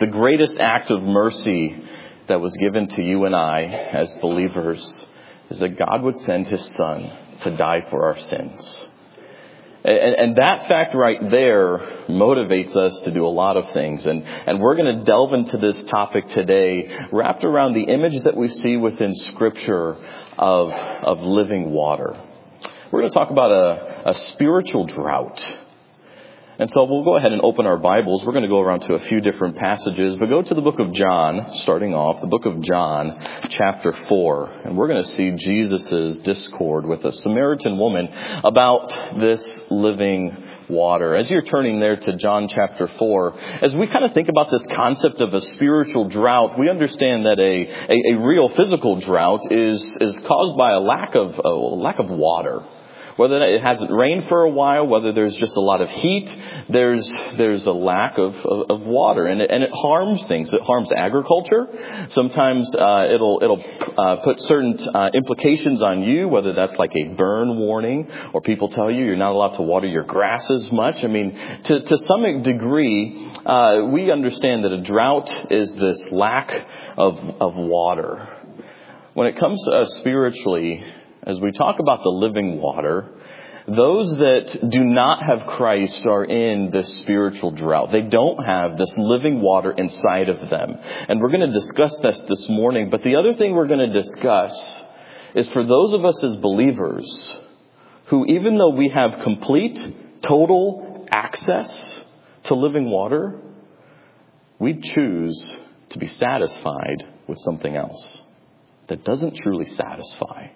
The greatest act of mercy that was given to you and I as believers is that God would send his Son to die for our sins. And that fact right there motivates us to do a lot of things. And we're going to delve into this topic today, wrapped around the image that we see within Scripture of living water. We're going to talk about a spiritual drought. And so we'll go ahead and open our Bibles. We're going to go around to a few different passages, but go to the book of John, starting off, the book of John, chapter 4. And we're going to see Jesus' discord with a Samaritan woman about this living water. As you're turning there to John chapter 4, as we kind of think about this concept of a spiritual drought, we understand that a real physical drought is caused by a lack of water. Whether it hasn't rained for a while, whether there's just a lot of heat, there's a lack of water, and it harms things. It harms agriculture. Sometimes it'll put certain implications on you, whether that's like a burn warning, or people tell you you're not allowed to water your grass as much. I mean, to some degree, we understand that a drought is this lack of water. When it comes to us spiritually, as we talk about the living water, those that do not have Christ are in this spiritual drought. They don't have this living water inside of them. And we're going to discuss this morning. But the other thing we're going to discuss is for those of us as believers who, even though we have complete, total access to living water, we choose to be satisfied with something else that doesn't truly satisfy.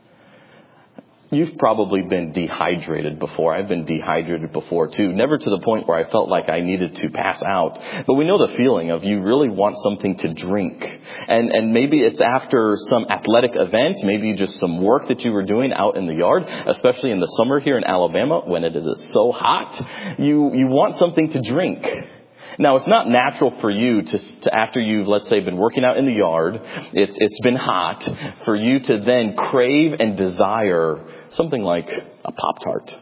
You've probably been dehydrated before. I've been dehydrated before too. Never to the point where I felt like I needed to pass out. But we know the feeling of you really want something to drink. And maybe it's after some athletic event, maybe just some work that you were doing out in the yard, especially in the summer here in Alabama when it is so hot. You want something to drink. Now, it's not natural for you to after you've, let's say, been working out in the yard, it's been hot, for you to then crave and desire something like a Pop-Tart.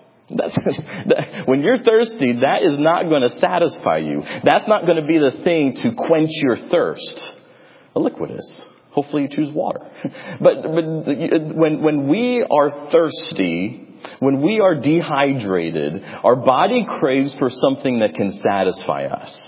When you're thirsty, that is not going to satisfy you. That's not going to be the thing to quench your thirst. A liquid is. Hopefully you choose water. But when we are thirsty, when we are dehydrated, our body craves for something that can satisfy us.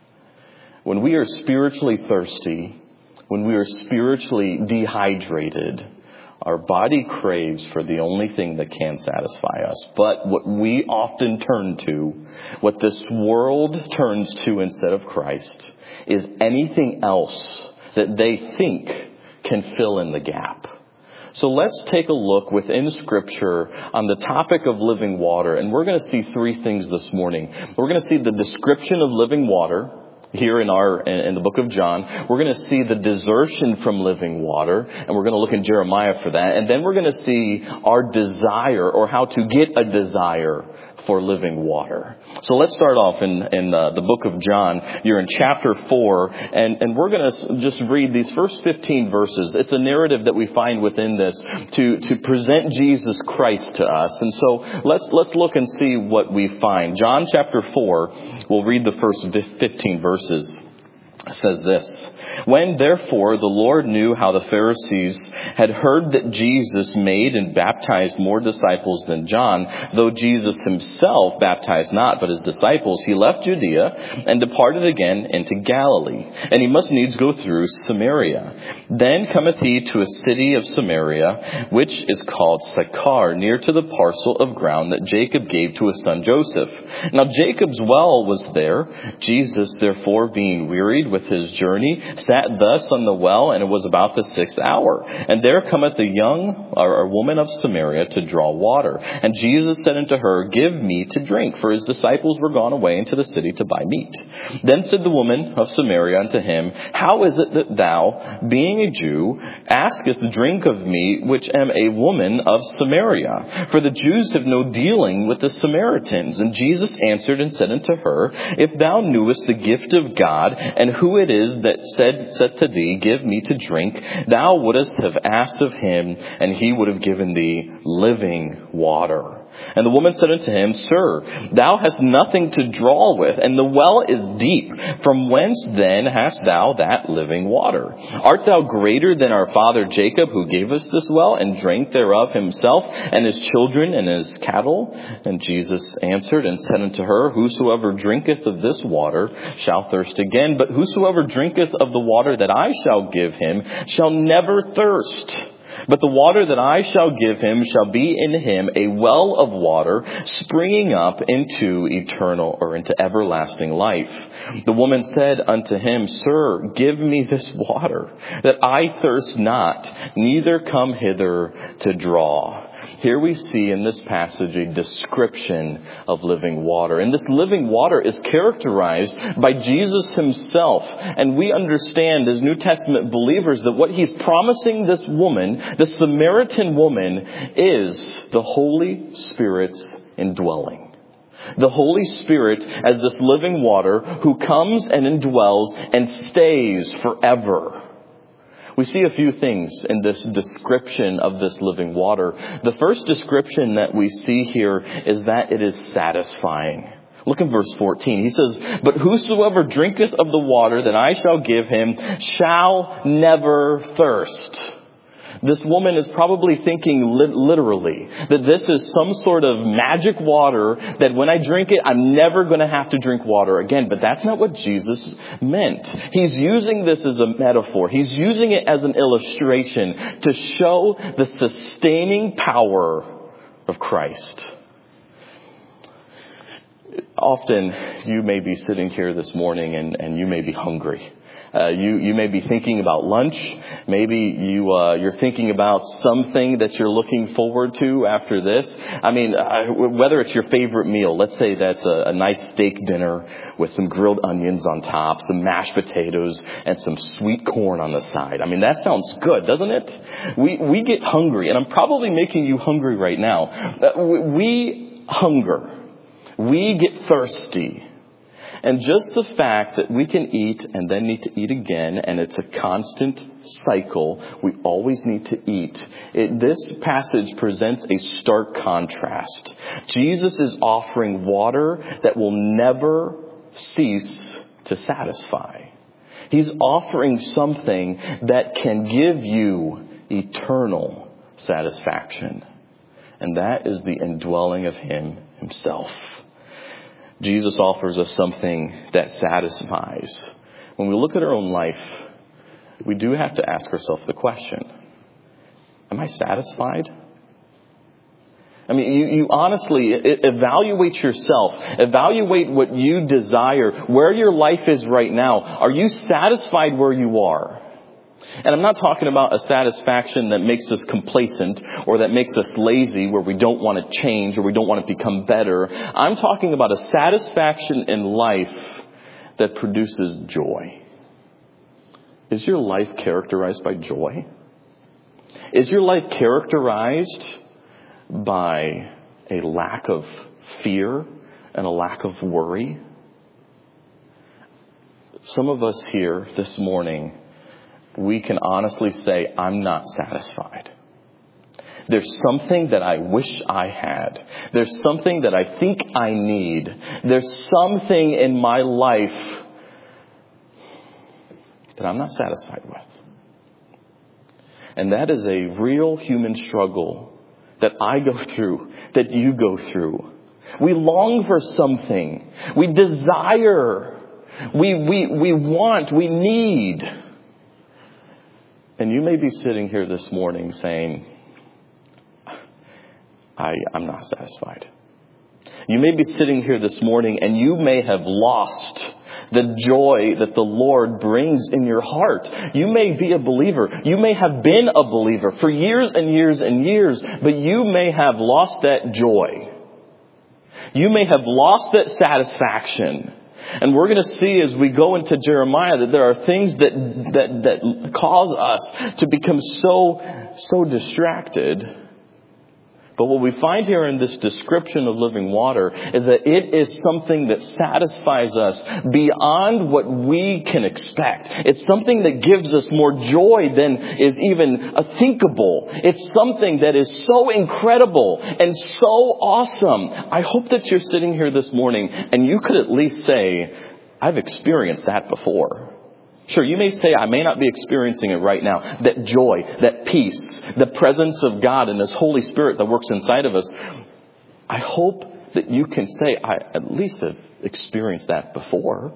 When we are spiritually thirsty, when we are spiritually dehydrated, our body craves for the only thing that can satisfy us. But what we often turn to, what this world turns to instead of Christ, is anything else that they think can fill in the gap. So let's take a look within Scripture on the topic of living water. And we're going to see three things this morning. We're going to see the description of living water here in the book of John. We're going to see the desertion from living water. And we're going to look in Jeremiah for that. And then we're going to see our desire, or how to get a desire for living water. So let's start off in the book of John. You're in chapter 4, and we're going to just read these first 15 verses. It's a narrative that we find within this to present Jesus Christ to us. And so let's look and see what we find. John chapter 4, we'll read the first 15 verses. It says this: When therefore the Lord knew how the Pharisees had heard that Jesus made and baptized more disciples than John, though Jesus himself baptized not, but his disciples, he left Judea and departed again into Galilee. And he must needs go through Samaria. Then cometh he to a city of Samaria, which is called Sychar, near to the parcel of ground that Jacob gave to his son Joseph. Now Jacob's well was there. Jesus, therefore, being wearied with his journey, sat thus on the well, and it was about the 6th hour. And there cometh a woman of Samaria to draw water. And Jesus said unto her, Give me to drink, for his disciples were gone away into the city to buy meat. Then said the woman of Samaria unto him, How is it that thou, being a Jew, askest drink of me, which am a woman of Samaria? For the Jews have no dealing with the Samaritans. And Jesus answered and said unto her, If thou knewest the gift of God, and who it is that said to thee, Give me to drink, thou wouldest have asked of him, and he would have given thee living water. And the woman said unto him, Sir, thou hast nothing to draw with, and the well is deep. From whence then hast thou that living water? Art thou greater than our father Jacob, who gave us this well, and drank thereof himself, and his children, and his cattle? And Jesus answered and said unto her, Whosoever drinketh of this water shall thirst again, but whosoever drinketh of the water that I shall give him shall never thirst. But the water that I shall give him shall be in him a well of water springing up into eternal or into everlasting life. The woman said unto him, Sir, give me this water, that I thirst not, neither come hither to draw. Here we see in this passage a description of living water. And this living water is characterized by Jesus himself. And we understand as New Testament believers that what he's promising this woman, the Samaritan woman, is the Holy Spirit's indwelling. The Holy Spirit as this living water who comes and indwells and stays forever. We see a few things in this description of this living water. The first description that we see here is that it is satisfying. Look in verse 14. He says, But whosoever drinketh of the water that I shall give him shall never thirst. This woman is probably thinking literally that this is some sort of magic water that when I drink it, I'm never going to have to drink water again. But that's not what Jesus meant. He's using this as a metaphor. He's using it as an illustration to show the sustaining power of Christ. Often you may be sitting here this morning and you may be hungry. You may be thinking about lunch. Maybe you're thinking about something that you're looking forward to after this. I mean, whether it's your favorite meal, let's say that's a nice steak dinner with some grilled onions on top, some mashed potatoes, and some sweet corn on the side. I mean, that sounds good, doesn't it? We get hungry, and I'm probably making you hungry right now. We hunger. We get thirsty. And just the fact that we can eat and then need to eat again, and it's a constant cycle, we always need to eat. This passage presents a stark contrast. Jesus is offering water that will never cease to satisfy. He's offering something that can give you eternal satisfaction. And that is the indwelling of Him Himself. Jesus offers us something that satisfies. When we look at our own life, we do have to ask ourselves the question, am I satisfied? I mean, you honestly evaluate yourself. Evaluate what you desire, where your life is right now. Are you satisfied where you are? And I'm not talking about a satisfaction that makes us complacent or that makes us lazy, where we don't want to change or we don't want to become better. I'm talking about a satisfaction in life that produces joy. Is your life characterized by joy? Is your life characterized by a lack of fear and a lack of worry? Some of us here this morning, we can honestly say, I'm not satisfied. There's something that I wish I had. There's something that I think I need. There's something in my life that I'm not satisfied with. And that is a real human struggle that I go through, that you go through. We long for something. We desire. We want. We need. And you may be sitting here this morning saying, I'm not satisfied. You may be sitting here this morning and you may have lost the joy that the Lord brings in your heart. You may be a believer. You may have been a believer for years and years and years, but you may have lost that joy. You may have lost that satisfaction. And we're going to see as we go into Jeremiah that there are things that cause us to become so distracted But what we find here in this description of living water is that it is something that satisfies us beyond what we can expect. It's something that gives us more joy than is even thinkable. It's something that is so incredible and so awesome. I hope that you're sitting here this morning and you could at least say, I've experienced that before. Sure, you may say, I may not be experiencing it right now. That joy, that peace, the presence of God and His Holy Spirit that works inside of us. I hope that you can say, I at least have experienced that before.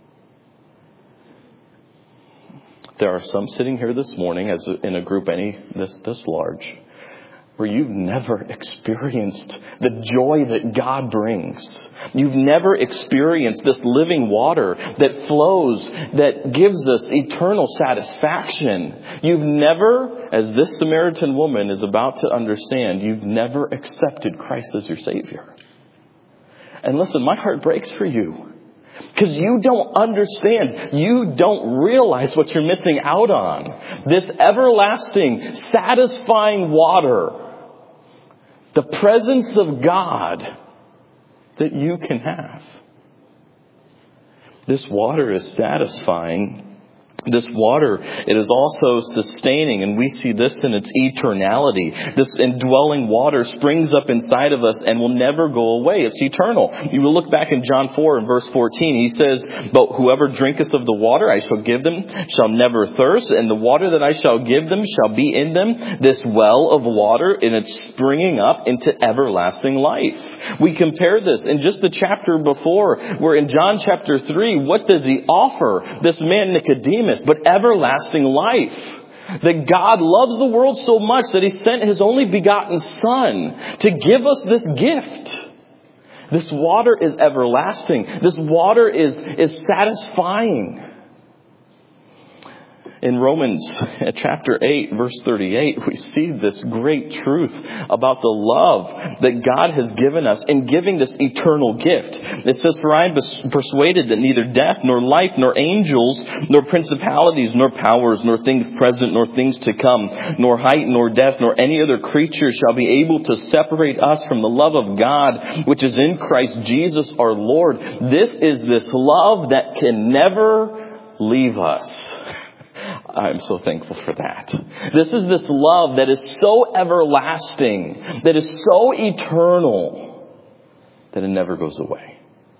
There are some sitting here this morning, as in a group this large, where you've never experienced the joy that God brings. You've never experienced this living water that flows, that gives us eternal satisfaction. You've never, as this Samaritan woman is about to understand, you've never accepted Christ as your Savior. And listen, my heart breaks for you. Because you don't understand. You don't realize what you're missing out on. This everlasting, satisfying water. The presence of God that you can have. This water is satisfying. This water, it is also sustaining, and we see this in its eternality. This indwelling water springs up inside of us and will never go away. It's eternal. You will look back in John 4 and verse 14. He says, but whoever drinketh of the water I shall give them shall never thirst, and the water that I shall give them shall be in them, this well of water, and it's springing up into everlasting life. We compare this in just the chapter before, where in John chapter 3, what does he offer? This man Nicodemus, but everlasting life. That God loves the world so much that He sent His only begotten Son to give us this gift. This water is everlasting. This water is satisfying. In Romans chapter 8, verse 38, we see this great truth about the love that God has given us in giving this eternal gift. It says, for I am persuaded that neither death, nor life, nor angels, nor principalities, nor powers, nor things present, nor things to come, nor height, nor depth, nor any other creature shall be able to separate us from the love of God, which is in Christ Jesus our Lord. This is this love that can never leave us. I'm so thankful for that. This is this love that is so everlasting, that is so eternal, that it never goes away.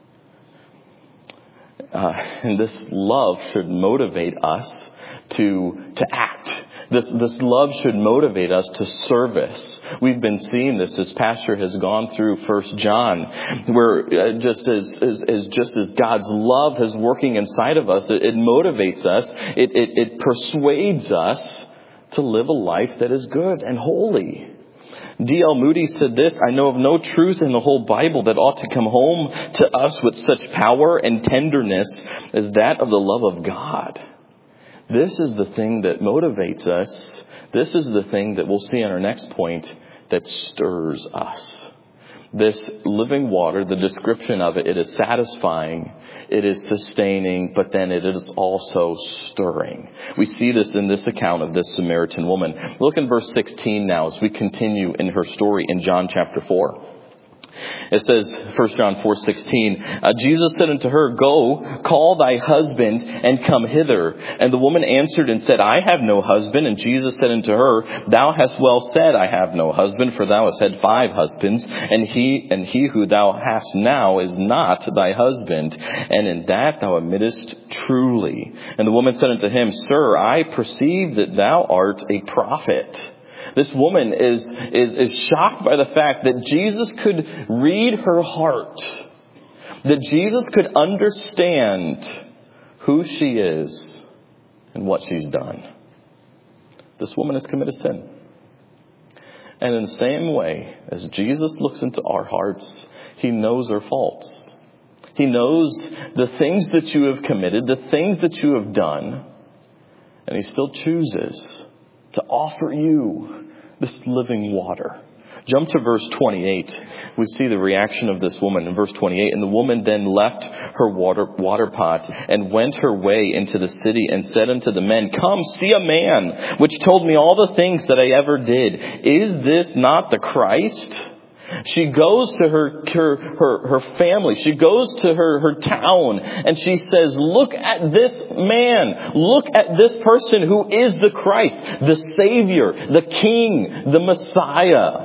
And this love should motivate us to act. This love should motivate us to service. We've been seeing this as Pastor has gone through 1 John, where just as God's love is working inside of us, it motivates us. It persuades us to live a life that is good and holy. D.L. Moody said this, I know of no truth in the whole Bible that ought to come home to us with such power and tenderness as that of the love of God. This is the thing that motivates us. This is the thing that we'll see on our next point that stirs us. This living water, the description of it, it is satisfying, it is sustaining, but then it is also stirring. We see this in this account of this Samaritan woman. Look in verse 16 now as we continue in her story in John chapter 4. It says, 1 John 4:16, Jesus said unto her, go, call thy husband and come hither. And the woman answered and said, I have no husband. And Jesus said unto her, thou hast well said, I have no husband, for thou hast had 5 husbands, and he who thou hast now is not thy husband. And in that thou admittest truly. And the woman said unto him, Sir, I perceive that thou art a prophet. This woman is shocked by the fact that Jesus could read her heart. That Jesus could understand who she is and what she's done. This woman has committed sin. And in the same way as Jesus looks into our hearts, He knows our faults. He knows the things that you have committed, the things that you have done. And He still chooses to offer you this living water. Jump to verse 28. We see the reaction of this woman in verse 28. And the woman then left her water pot and went her way into the city and said unto the men, Come, see a man which told me all the things that I ever did. Is this not the Christ? She goes to her family. She goes to her town and she says, look at this man. Look at this person who is the Christ, the Savior, the King, the Messiah.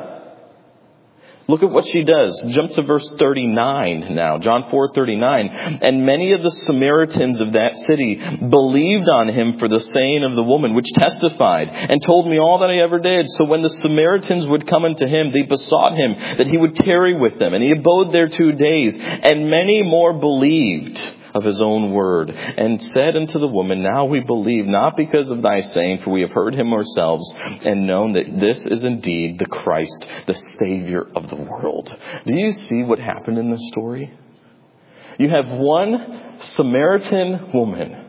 Look at what she does. Jump to verse 39 now. John 4:39. And many of the Samaritans of that city believed on him for the saying of the woman, which testified and told me all that I ever did. So when the Samaritans would come unto him, they besought him that he would tarry with them. And he abode there 2 days. And many more believed of his own word, and said unto the woman, Now we believe, not because of thy saying, for we have heard him ourselves, and known that this is indeed the Christ, the Savior of the world. Do you see what happened in this story? You have one Samaritan woman,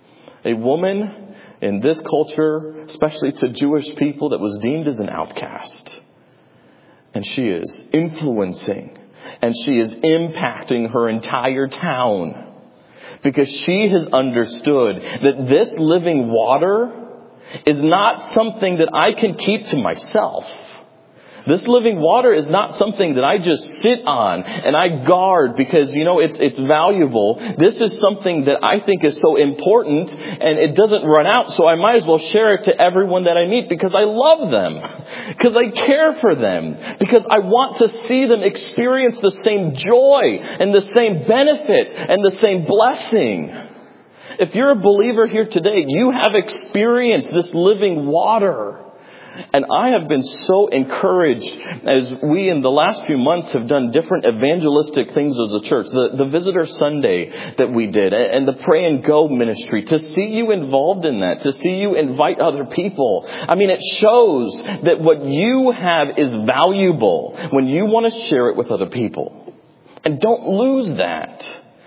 a woman in this culture, especially to Jewish people, that was deemed as an outcast. And she is influencing, and she is impacting her entire town. Because she has understood that this living water is not something that I can keep to myself. This living water is not something that I just sit on and I guard because, it's valuable. This is something that I think is so important and it doesn't run out. So I might as well share it to everyone that I meet because I love them, because I care for them, because I want to see them experience the same joy and the same benefit and the same blessing. If you're a believer here today, you have experienced this living water. And I have been so encouraged as we in the last few months have done different evangelistic things as a church. The Visitor Sunday that we did and the Pray and Go ministry. To see you involved in that. To see you invite other people. I mean, it shows that what you have is valuable when you want to share it with other people. And don't lose that.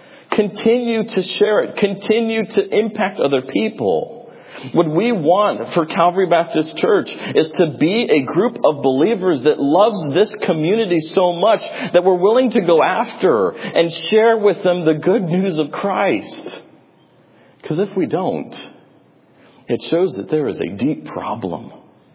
Continue to share it. Continue to impact other people. What we want for Calvary Baptist Church is to be a group of believers that loves this community so much that we're willing to go after and share with them the good news of Christ. Because if we don't, it shows that there is a deep problem.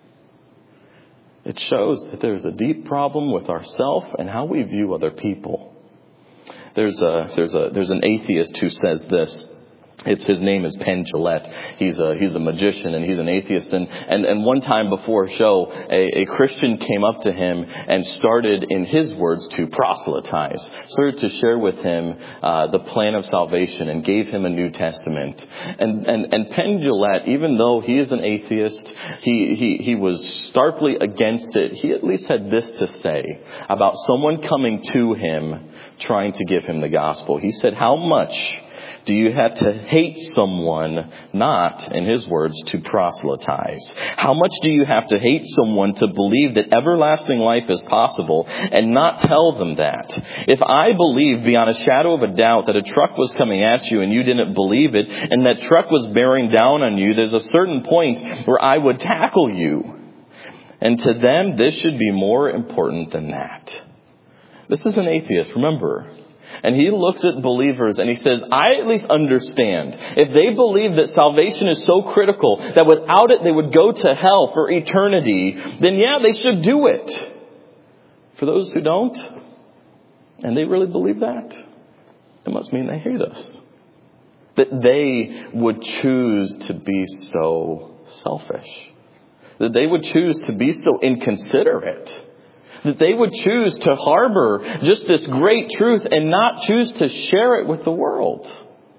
It shows that there's a deep problem with ourselves and how we view other people. There's an atheist who says this. His name is Penn Jillette. He's a magician and he's an atheist. And one time before a show, a Christian came up to him and started, in his words, to proselytize. Started to share with him the plan of salvation and gave him a New Testament. And Penn Jillette, even though he is an atheist, he was starkly against it. He at least had this to say about someone coming to him trying to give him the gospel. He said, how much do you have to hate someone not, in his words, to proselytize? How much do you have to hate someone to believe that everlasting life is possible and not tell them that? If I believed beyond a shadow of a doubt that a truck was coming at you and you didn't believe it, and that truck was bearing down on you, there's a certain point where I would tackle you. And to them, this should be more important than that. This is an atheist, remember. And he looks at believers and he says, I at least understand. If they believe that salvation is so critical that without it they would go to hell for eternity, then yeah, they should do it. For those who don't, and they really believe that, it must mean they hate us. That they would choose to be so selfish. That they would choose to be so inconsiderate. That they would choose to harbor just this great truth and not choose to share it with the world.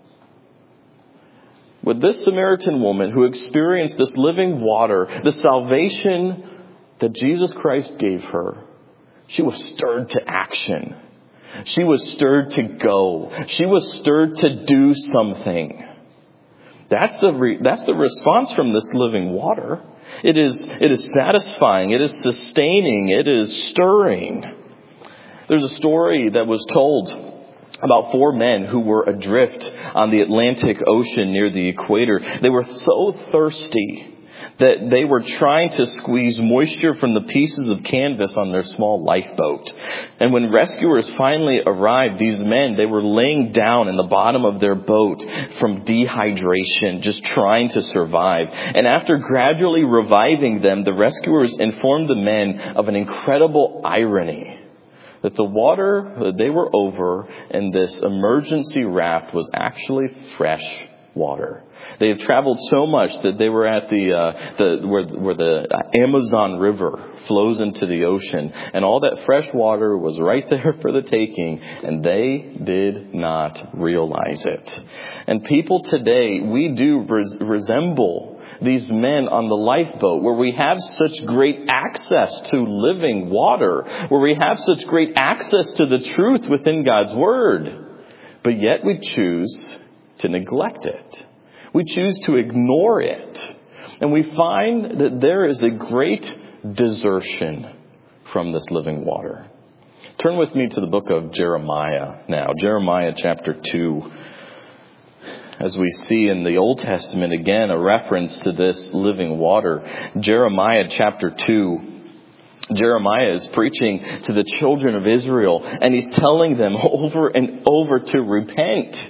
With this Samaritan woman who experienced this living water, the salvation that Jesus Christ gave her, she was stirred to action. She was stirred to go. She was stirred to do something. That's the response from this living water. It is satisfying. It is sustaining. It is stirring. There's a story that was told about 4 men who were adrift on the Atlantic Ocean near the equator. They were so thirsty that they were trying to squeeze moisture from the pieces of canvas on their small lifeboat. And when rescuers finally arrived, these men, they were laying down in the bottom of their boat from dehydration, just trying to survive. And after gradually reviving them, the rescuers informed the men of an incredible irony, that the water that they were over in this emergency raft was actually fresh water. They had traveled so much that they were at where the Amazon River flows into the ocean, and all that fresh water was right there for the taking, and they did not realize it. And people today, we do resemble these men on the lifeboat, where we have such great access to living water, where we have such great access to the truth within God's Word, but yet we choose to neglect it. We choose to ignore it. And we find that there is a great desertion from this living water. Turn with me to the book of Jeremiah now. Jeremiah chapter 2. As we see in the Old Testament, again, a reference to this living water. Jeremiah chapter 2. Jeremiah is preaching to the children of Israel, and he's telling them over and over to repent.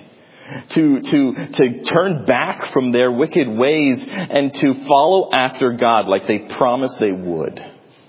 To turn back from their wicked ways and to follow after God like they promised they would.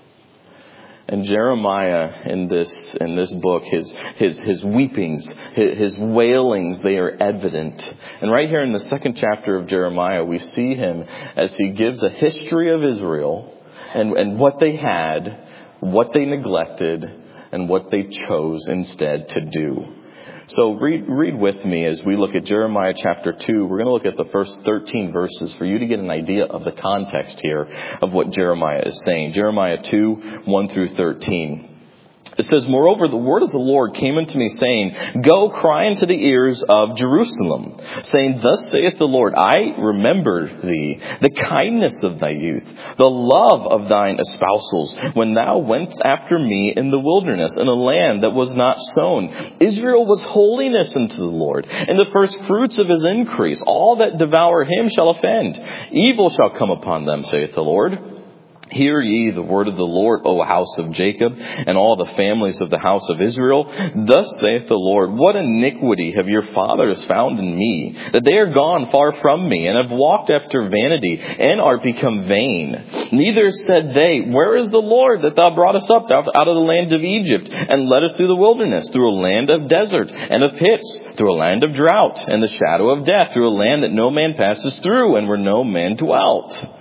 And Jeremiah in this book, his weepings, his wailings, they are evident. And right here in the second chapter of Jeremiah, we see him as he gives a history of Israel and what they had, what they neglected, and what they chose instead to do. So read with me as we look at Jeremiah chapter 2. We're going to look at the first 13 verses for you to get an idea of the context here of what Jeremiah is saying. Jeremiah 2, 1 through 13. It says, "Moreover, the word of the Lord came unto me, saying, Go, cry into the ears of Jerusalem, saying, Thus saith the Lord, I remembered thee, the kindness of thy youth, the love of thine espousals, when thou wentest after me in the wilderness, in a land that was not sown. Israel was holiness unto the Lord, and the first fruits of his increase. All that devour him shall offend. Evil shall come upon them, saith the Lord. Hear ye the word of the Lord, O house of Jacob, and all the families of the house of Israel. Thus saith the Lord, What iniquity have your fathers found in me, that they are gone far from me, and have walked after vanity, and are become vain. Neither said they, Where is the Lord, that thou broughtest up out of the land of Egypt, and led us through the wilderness, through a land of desert, and of pits, through a land of drought, and the shadow of death, through a land that no man passes through, and where no man dwelt.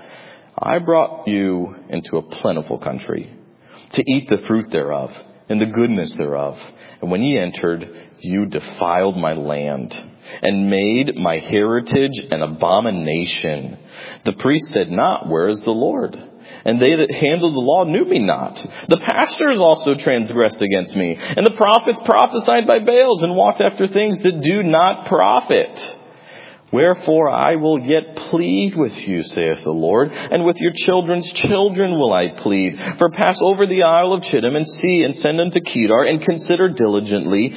I brought you into a plentiful country, to eat the fruit thereof, and the goodness thereof. And when ye entered, you defiled my land, and made my heritage an abomination. The priest said not, Where is the Lord? And they that handled the law knew me not. The pastors also transgressed against me, and the prophets prophesied by Baals, and walked after things that do not profit. Wherefore I will yet plead with you, saith the Lord, and with your children's children will I plead. For pass over the isle of Chittim, and see, and send unto Kedar, and consider diligently,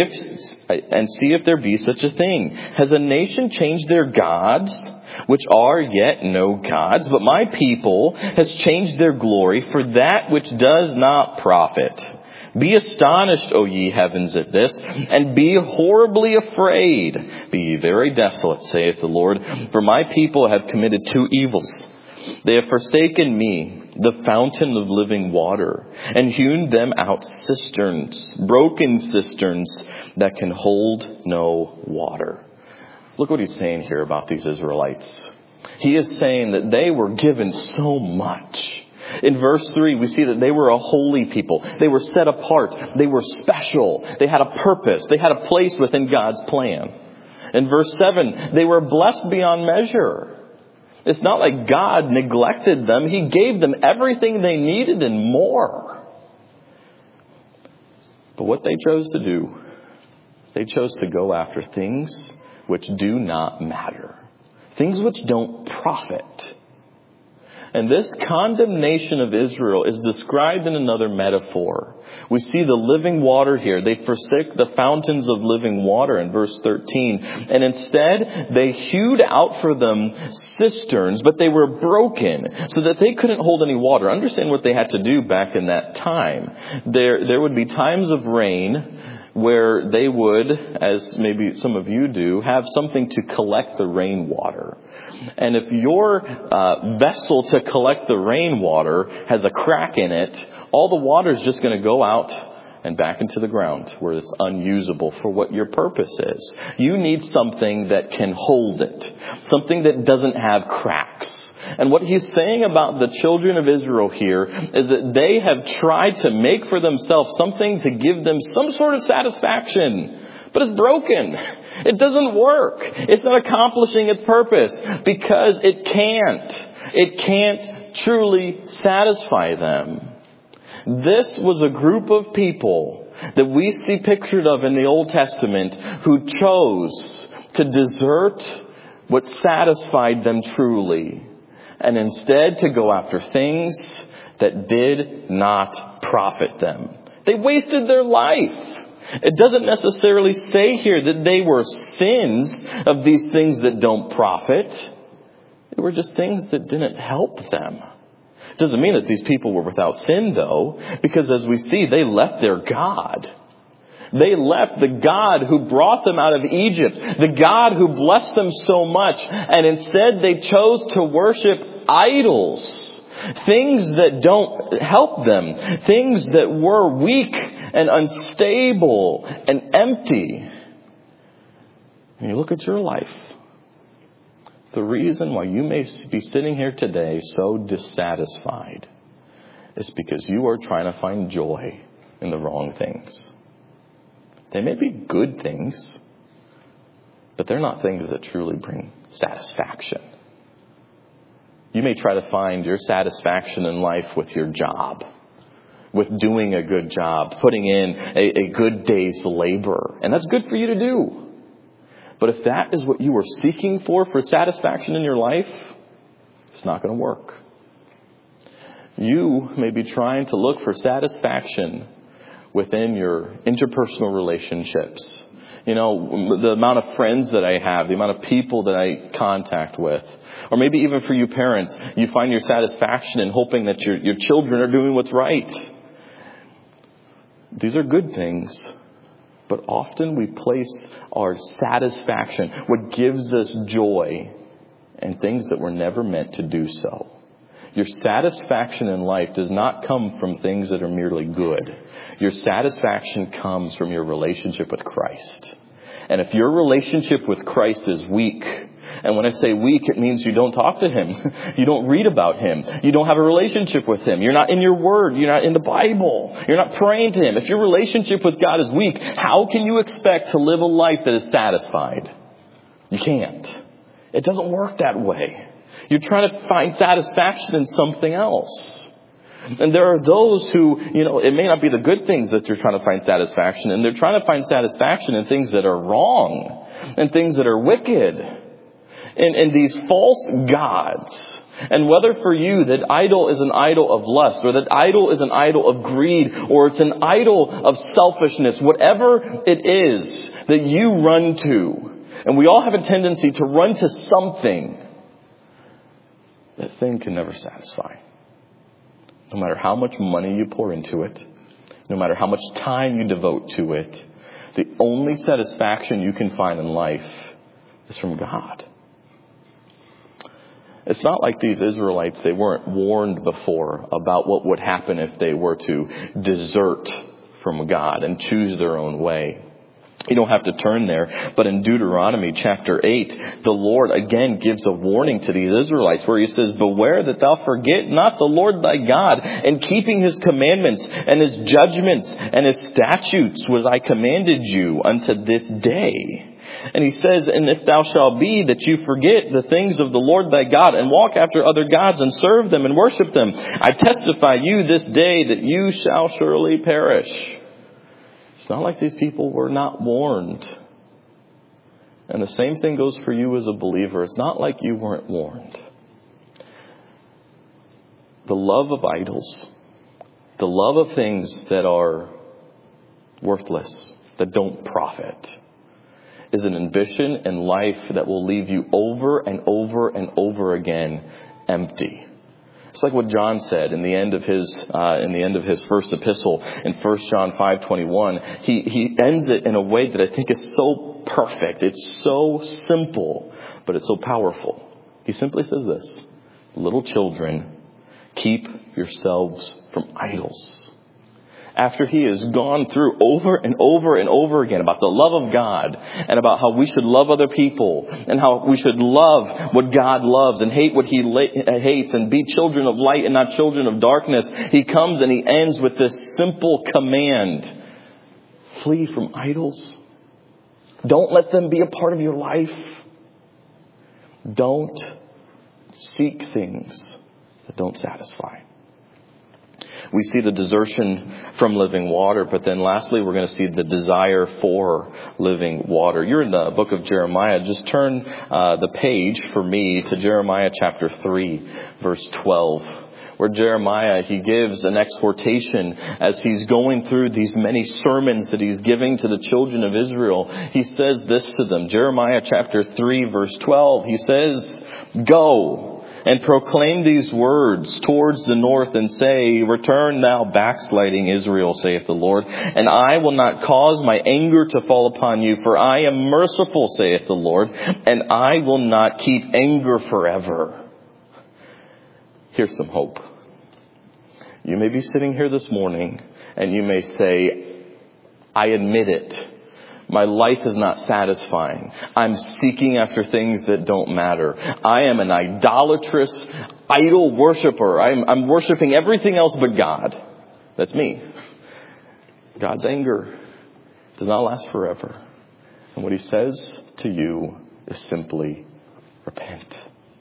and see if there be such a thing. Has a nation changed their gods, which are yet no gods? But my people has changed their glory for that which does not profit. Be astonished, O ye heavens, at this, and be horribly afraid. Be ye very desolate, saith the Lord, for my people have committed two evils. They have forsaken me, the fountain of living water, and hewn them out cisterns, broken cisterns that can hold no water. Look what he's saying here about these Israelites. He is saying that they were given so much. In verse 3, we see that they were a holy people. They were set apart. They were special. They had a purpose. They had a place within God's plan. In verse 7, they were blessed beyond measure. It's not like God neglected them. He gave them everything they needed and more. But what they chose to do, they chose to go after things which do not matter. Things which don't profit. And this condemnation of Israel is described in another metaphor. We see the living water here. They forsake the fountains of living water in verse 13. And instead, they hewed out for them cisterns, but they were broken so that they couldn't hold any water. Understand what they had to do back in that time. There would be times of rain where they would, as maybe some of you do, have something to collect the rainwater. And if your vessel to collect the rainwater has a crack in it, all the water is just going to go out and back into the ground where it's unusable for what your purpose is. You need something that can hold it, something that doesn't have cracks. And what he's saying about the children of Israel here is that they have tried to make for themselves something to give them some sort of satisfaction. But it's broken. It doesn't work. It's not accomplishing its purpose because it can't. It can't truly satisfy them. This was a group of people that we see pictured of in the Old Testament who chose to desert what satisfied them truly, and instead to go after things that did not profit them. They wasted their life. It doesn't necessarily say here that they were sins of these things that don't profit. They were just things that didn't help them. It doesn't mean that these people were without sin, though, because as we see, they left their God. They left the God who brought them out of Egypt, the God who blessed them so much, and instead they chose to worship idols, things that don't help them, things that were weak and unstable and empty. And you look at your life, the reason why you may be sitting here today so dissatisfied is because you are trying to find joy in the wrong things. They may be good things, but they're not things that truly bring satisfaction. You may try to find your satisfaction in life with your job, with doing a good job, putting in a good day's labor. And that's good for you to do. But if that is what you are seeking for satisfaction in your life, it's not going to work. You may be trying to look for satisfaction within your interpersonal relationships. You know, the amount of friends that I have, the amount of people that I contact with. Or maybe even for you parents, you find your satisfaction in hoping that your children are doing what's right. These are good things. But often we place our satisfaction, what gives us joy, in things that were never meant to do so. Your satisfaction in life does not come from things that are merely good. Your satisfaction comes from your relationship with Christ. And if your relationship with Christ is weak, and when I say weak, it means you don't talk to Him. You don't read about Him. You don't have a relationship with Him. You're not in your Word. You're not in the Bible. You're not praying to Him. If your relationship with God is weak, how can you expect to live a life that is satisfied? You can't. It doesn't work that way. You're trying to find satisfaction in something else. And there are those who, it may not be the good things that you're trying to find satisfaction in. They're trying to find satisfaction in things that are wrong and things that are wicked. And these false gods. And whether for you that idol is an idol of lust, or that idol is an idol of greed, or it's an idol of selfishness, whatever it is that you run to, and we all have a tendency to run to something, that thing can never satisfy. No matter how much money you pour into it, no matter how much time you devote to it, the only satisfaction you can find in life is from God. It's not like these Israelites, they weren't warned before about what would happen if they were to desert from God and choose their own way. You don't have to turn there, but in Deuteronomy chapter 8, the Lord again gives a warning to these Israelites where He says, "Beware that thou forget not the Lord thy God, in keeping His commandments and His judgments and His statutes which I commanded you unto this day." And He says, "And if thou shalt be that you forget the things of the Lord thy God, and walk after other gods, and serve them, and worship them, I testify you this day that you shall surely perish." It's not like these people were not warned. And the same thing goes for you as a believer. It's not like you weren't warned. The love of idols, the love of things that are worthless, that don't profit, is an ambition in life that will leave you over and over and over again empty. It's like what John said in the end of his first epistle in 1 John 5:21. He ends it in a way that I think is so perfect. It's so simple, but it's so powerful. He simply says this: little children, keep yourselves from idols. After he has gone through over and over and over again about the love of God and about how we should love other people and how we should love what God loves and hate what he hates and be children of light and not children of darkness, he comes and he ends with this simple command: flee from idols. Don't let them be a part of your life. Don't seek things that don't satisfy. We see the desertion from living water, but then lastly, we're going to see the desire for living water. You're in the book of Jeremiah. Just turn the page for me to Jeremiah chapter 3, verse 12, where Jeremiah, he gives an exhortation as he's going through these many sermons that he's giving to the children of Israel. He says this to them. Jeremiah chapter 3, verse 12, he says, "Go and proclaim these words towards the north and say, return thou backsliding Israel, saith the Lord, and I will not cause my anger to fall upon you, for I am merciful, saith the Lord, and I will not keep anger forever." Here's some hope. You may be sitting here this morning and you may say, I admit it. My life is not satisfying. I'm seeking after things that don't matter. I am an idolatrous, idol worshiper. I'm worshiping everything else but God. That's me. God's anger does not last forever. And what he says to you is simply repent.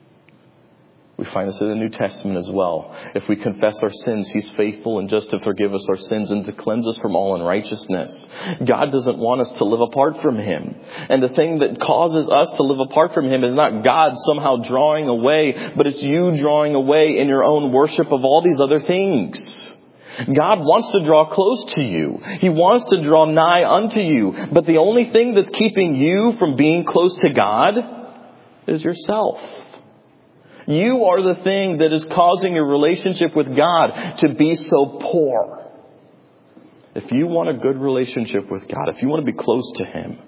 We find this in the New Testament as well. If we confess our sins, he's faithful and just to forgive us our sins and to cleanse us from all unrighteousness. God doesn't want us to live apart from him. And the thing that causes us to live apart from him is not God somehow drawing away, but it's you drawing away in your own worship of all these other things. God wants to draw close to you. He wants to draw nigh unto you. But the only thing that's keeping you from being close to God is yourself. You are the thing that is causing your relationship with God to be so poor. If you want a good relationship with God, if you want to be close to him,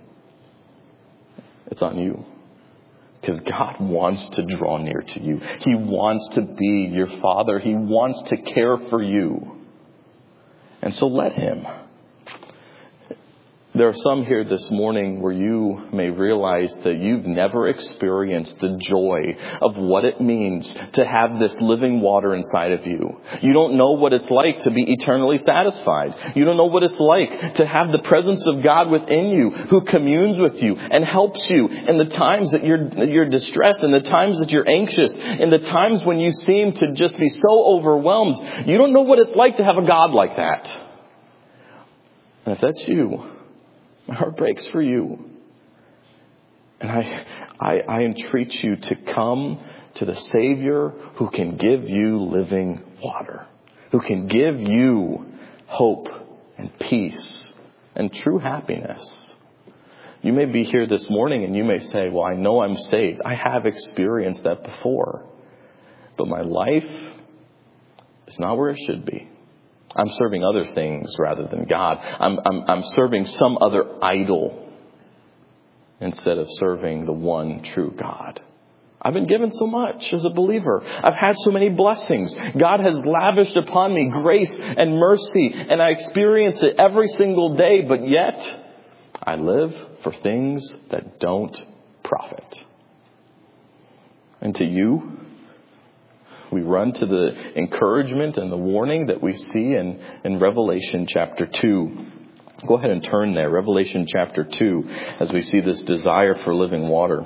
it's on you. Because God wants to draw near to you. He wants to be your Father. He wants to care for you. And so let him. There are some here this morning where you may realize that you've never experienced the joy of what it means to have this living water inside of you. You don't know what it's like to be eternally satisfied. You don't know what it's like to have the presence of God within you, who communes with you and helps you in the times that you're distressed, in the times that you're anxious, in the times when you seem to just be so overwhelmed. You don't know what it's like to have a God like that. And if that's you, my heart breaks for you. And I entreat you to come to the Savior who can give you living water, who can give you hope and peace and true happiness. You may be here this morning and you may say, well, I know I'm saved. I have experienced that before. But my life is not where it should be. I'm serving other things rather than God. I'm serving some other idol instead of serving the one true God. I've been given so much as a believer. I've had so many blessings. God has lavished upon me grace and mercy, and I experience it every single day, but yet I live for things that don't profit. And to you, we run to the encouragement and the warning that we see in Revelation chapter 2. Go ahead and turn there. Revelation chapter 2, as we see this desire for living water.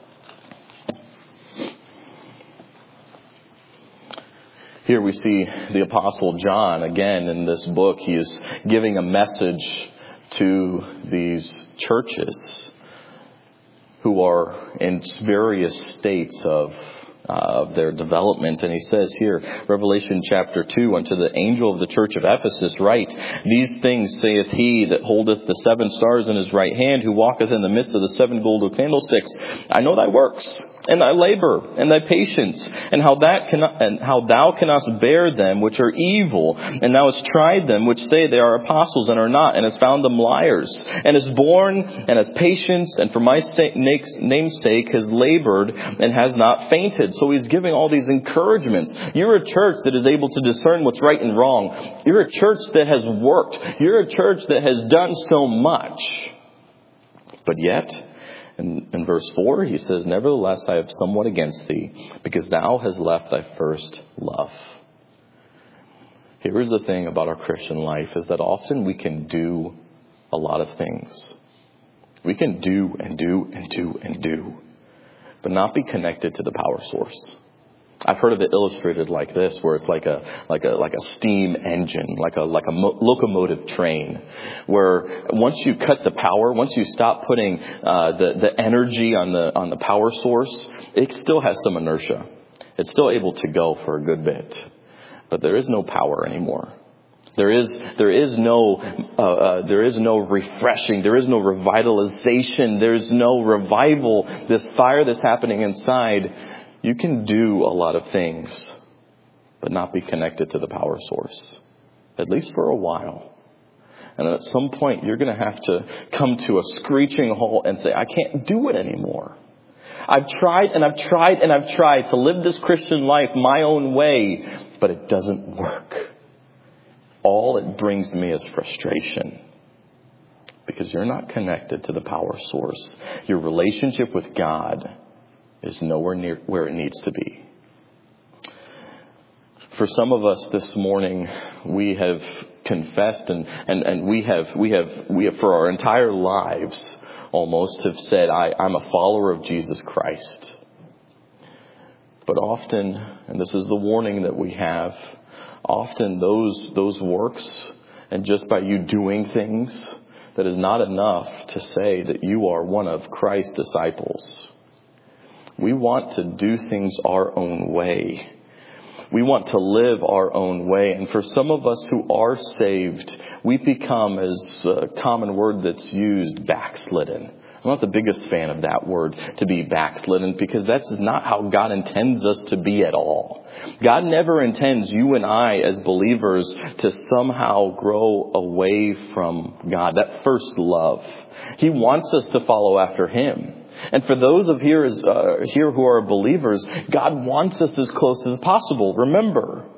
Here we see the Apostle John again in this book. He is giving a message to these churches who are in various states of of their development. And he says here, Revelation chapter 2, unto the angel of the church of Ephesus write, these things saith he that holdeth the 7 stars in his right hand, who walketh in the midst of the 7 golden candlesticks. I know thy works, and thy labor, and thy patience, and how thou canst bear them which are evil, and thou hast tried them which say they are apostles and are not, and hast found them liars, and hast borne, and hast patience, and for my name's sake has labored, and has not fainted. So he's giving all these encouragements. You're a church that is able to discern what's right and wrong. You're a church that has worked. You're a church that has done so much. But yet, in verse 4, he says, nevertheless, I have somewhat against thee, because thou hast left thy first love. Here's the thing about our Christian life, is that often we can do a lot of things. We can do and do and do and do, but not be connected to the power source. I've heard of it illustrated like this, where it's like a steam engine, like a locomotive train, where once you cut the power, once you stop putting the energy on the power source, it still has some inertia. It's still able to go for a good bit, but there is no power anymore. There is no refreshing. There is no revitalization. There's no revival. This fire that's happening inside. You can do a lot of things, but not be connected to the power source, at least for a while. And at some point, you're going to have to come to a screeching halt and say, I can't do it anymore. I've tried and I've tried and I've tried to live this Christian life my own way, but it doesn't work. All it brings me is frustration, because you're not connected to the power source. Your relationship with God is nowhere near where it needs to be. For some of us this morning, we have confessed and we have for our entire lives almost have said, I'm a follower of Jesus Christ. But often, and this is the warning that we have, often those works, and just by you doing things, that is not enough to say that you are one of Christ's disciples. We want to do things our own way. We want to live our own way. And for some of us who are saved, we become, as a common word that's used, backslidden. I'm not the biggest fan of that word, to be backslidden, because that's not how God intends us to be at all. God never intends you and I as believers to somehow grow away from God, that first love. He wants us to follow after Him. And for those of here who are believers, God wants us as close as possible. Remember.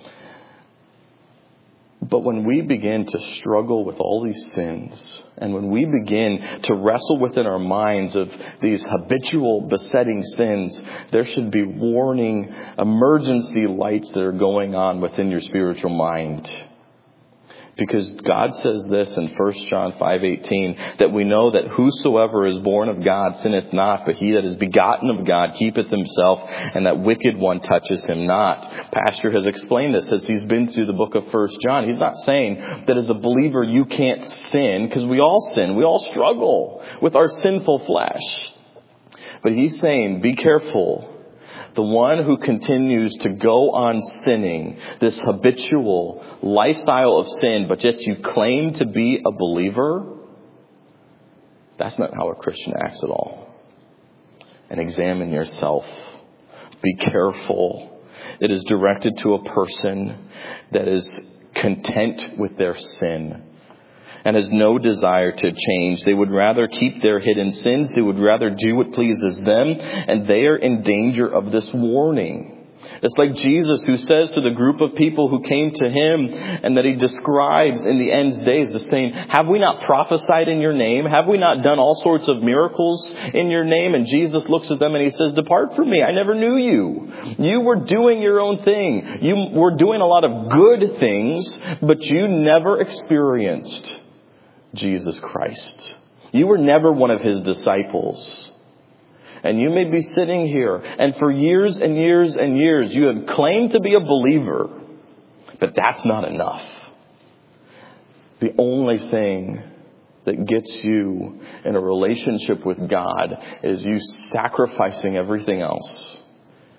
But when we begin to struggle with all these sins, and when we begin to wrestle within our minds of these habitual besetting sins, there should be warning, emergency lights that are going on within your spiritual mind. Because God says this in 1 John 5:18, that we know that whosoever is born of God sinneth not, but he that is begotten of God keepeth himself, and that wicked one touches him not. Pastor has explained this as he's been through the book of 1 John. He's not saying that as a believer you can't sin, because we all sin. We all struggle with our sinful flesh. But he's saying, be careful. The one who continues to go on sinning, this habitual lifestyle of sin, but yet you claim to be a believer, that's not how a Christian acts at all. And examine yourself. Be careful. It is directed to a person that is content with their sin and has no desire to change. They would rather keep their hidden sins. They would rather do what pleases them. And they are in danger of this warning. It's like Jesus, who says to the group of people who came to him, and that he describes in the end days as saying, have we not prophesied in your name? Have we not done all sorts of miracles in your name? And Jesus looks at them and he says, depart from me. I never knew you. You were doing your own thing. You were doing a lot of good things, but you never experienced Jesus Christ. You were never one of his disciples. And you may be sitting here, and for years and years and years, you have claimed to be a believer, but that's not enough. The only thing that gets you in a relationship with God is you sacrificing everything else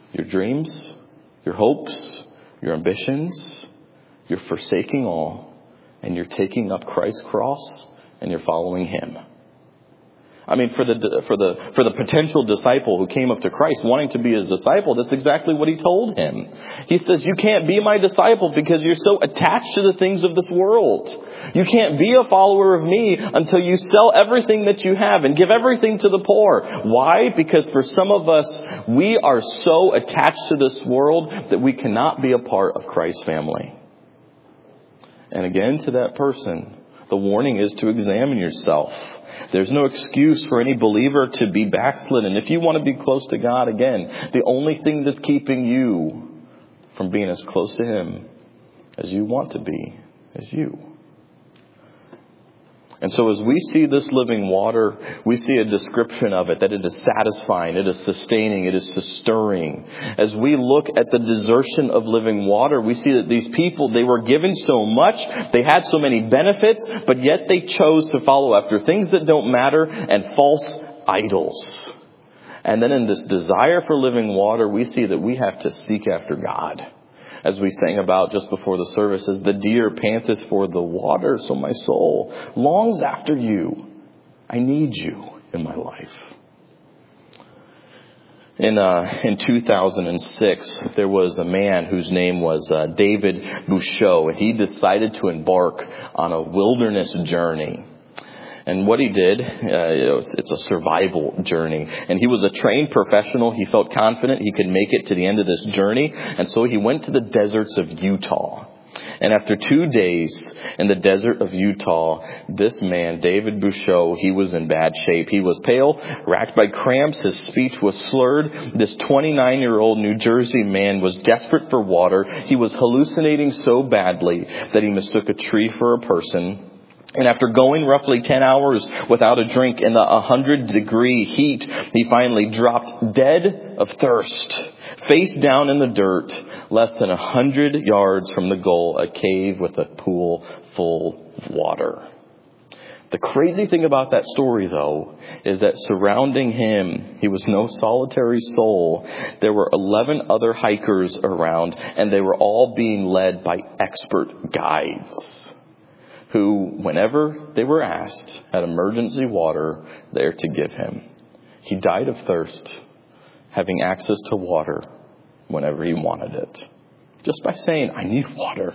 your dreams, your hopes, your ambitions. You're forsaking all, and you're taking up Christ's cross, and you're following Him. I mean, for the potential disciple who came up to Christ wanting to be His disciple, that's exactly what He told him. He says, you can't be my disciple because you're so attached to the things of this world. You can't be a follower of me until you sell everything that you have and give everything to the poor. Why? Because for some of us, we are so attached to this world that we cannot be a part of Christ's family. And again, to that person, the warning is to examine yourself. There's no excuse for any believer to be backslidden. If you want to be close to God, again, the only thing that's keeping you from being as close to Him as you want to be is you. And so as we see this living water, we see a description of it, that it is satisfying, it is sustaining, it is stirring. As we look at the desertion of living water, we see that these people, they were given so much, they had so many benefits, but yet they chose to follow after things that don't matter and false idols. And then in this desire for living water, we see that we have to seek after God. As we sang about just before the service, as the deer panteth for the water, so my soul longs after you. I need you in my life. In 2006, there was a man whose name was David Bouchot, and he decided to embark on a wilderness journey. And what he did, it's a survival journey. And he was a trained professional. He felt confident he could make it to the end of this journey. And so he went to the deserts of Utah. And after 2 days in the desert of Utah, this man, David Bouchot, he was in bad shape. He was pale, racked by cramps. His speech was slurred. This 29-year-old New Jersey man was desperate for water. He was hallucinating so badly that he mistook a tree for a person. And after going roughly 10 hours without a drink in the 100-degree heat, he finally dropped dead of thirst, face down in the dirt, less than 100 yards from the goal, a cave with a pool full of water. The crazy thing about that story, though, is that surrounding him, he was no solitary soul. There were 11 other hikers around, and they were all being led by expert guides, who, whenever they were asked, had emergency water there to give him. He died of thirst, having access to water whenever he wanted it, just by saying, I need water.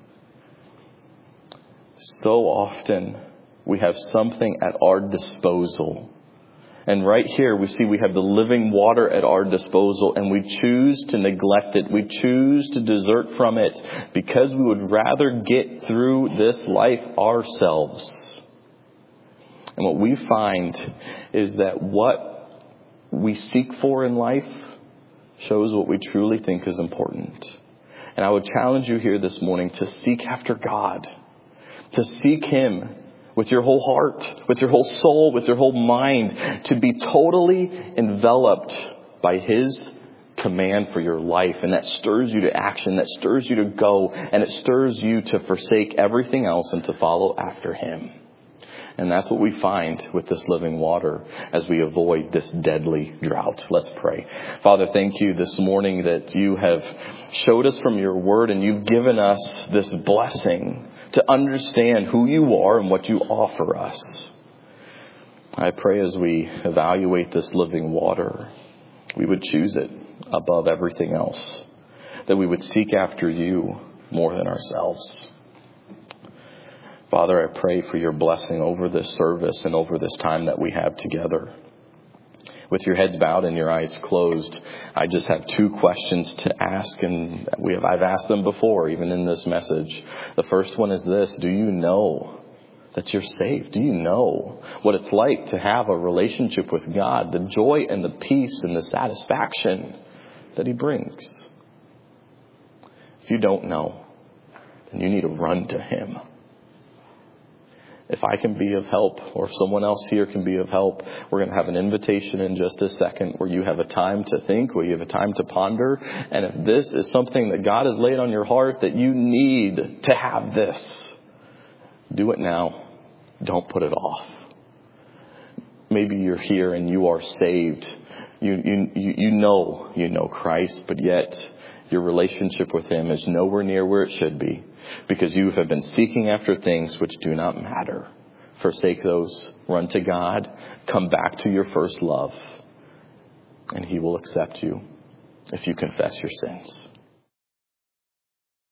So often, we have something at our disposal. And right here, we see we have the living water at our disposal, and we choose to neglect it. We choose to desert from it because we would rather get through this life ourselves. And what we find is that what we seek for in life shows what we truly think is important. And I would challenge you here this morning to seek after God, to seek Him with your whole heart, with your whole soul, with your whole mind, to be totally enveloped by His command for your life. And that stirs you to action, that stirs you to go, and it stirs you to forsake everything else and to follow after Him. And that's what we find with this living water as we avoid this deadly drought. Let's pray. Father, thank you this morning that you have showed us from your word, and you've given us this blessing to understand who you are and what you offer us. I pray as we evaluate this living water, we would choose it above everything else, that we would seek after you more than ourselves. Father, I pray for your blessing over this service and over this time that we have together. With your heads bowed and your eyes closed, I just have 2 questions to ask, and I've asked them before, even in this message. The first one is this: do you know that you're saved? Do you know what it's like to have a relationship with God, the joy and the peace and the satisfaction that He brings? If you don't know, then you need to run to Him. If I can be of help, or if someone else here can be of help, we're going to have an invitation in just a second where you have a time to think, where you have a time to ponder. And if this is something that God has laid on your heart, that you need to have this, do it now. Don't put it off. Maybe you're here and you are saved, You know Christ, but yet your relationship with him is nowhere near where it should be because you have been seeking after things which do not matter. Forsake those, run to God, come back to your first love, and he will accept you if you confess your sins.